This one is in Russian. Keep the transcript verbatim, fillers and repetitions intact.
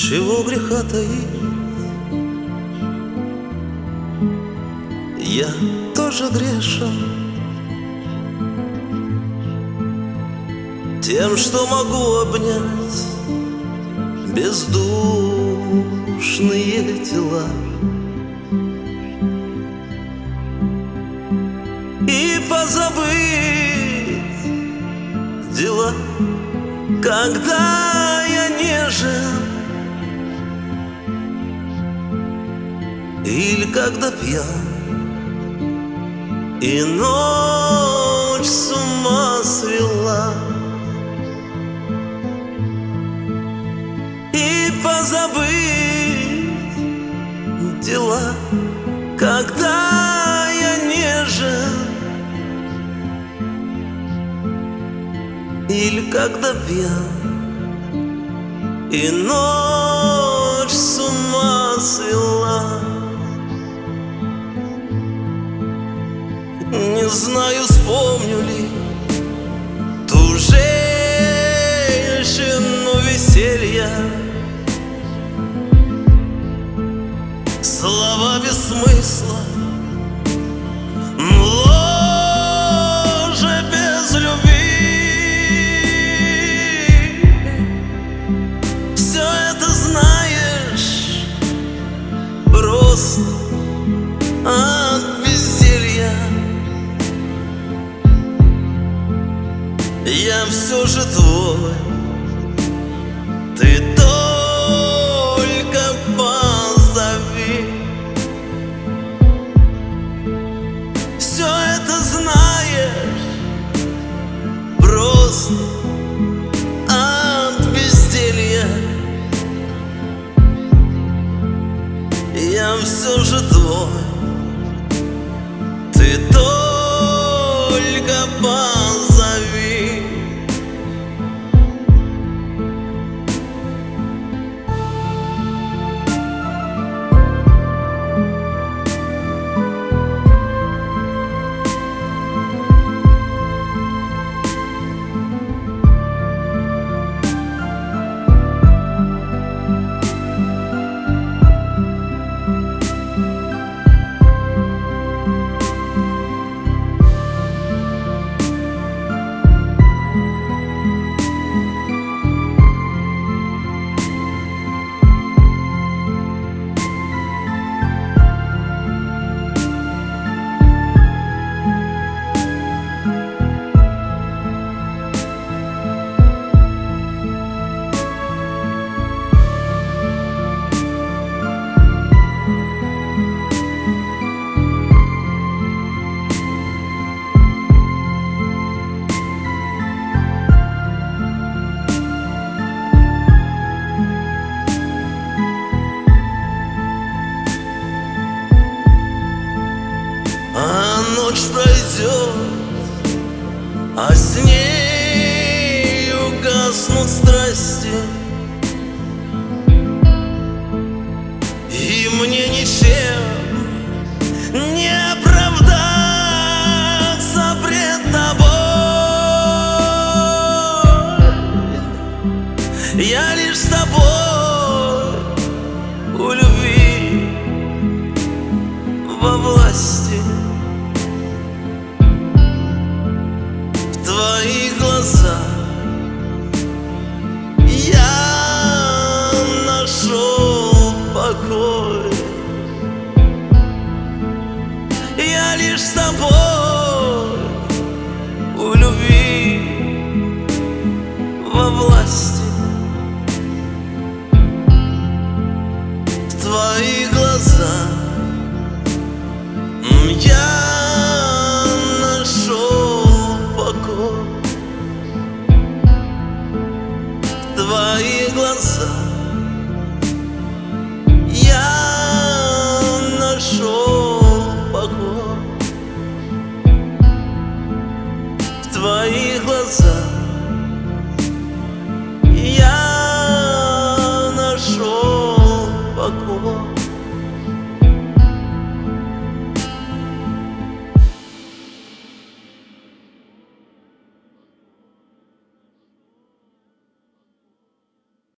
Чего греха таить, я тоже грешен тем, что могу обнять бездушные тела и позабыть дела, когда я нежен или когда пьян, и ночь с ума свела, и позабыть дела, когда я нежен или когда пьян, и ночь с ума свела. Не знаю, вспомню ли ту женщину веселья, слова без смысла, ложе без любви. Все это знаешь просто от безделья. Я все же твой, ты только позови. Все это знаешь просто от безделья. Я все же твой, ты только позови. А ночь пройдет, а с ней угаснут страсти, и мне ничем не оправдаться пред тобой. Я лишь с тобой у любви во власти. В твоих глазах я нашел покой. Я лишь с тобой у любви во власти. В твоих глазах я нашел покой. В твоих глазах я нашел покой. В твоих глазах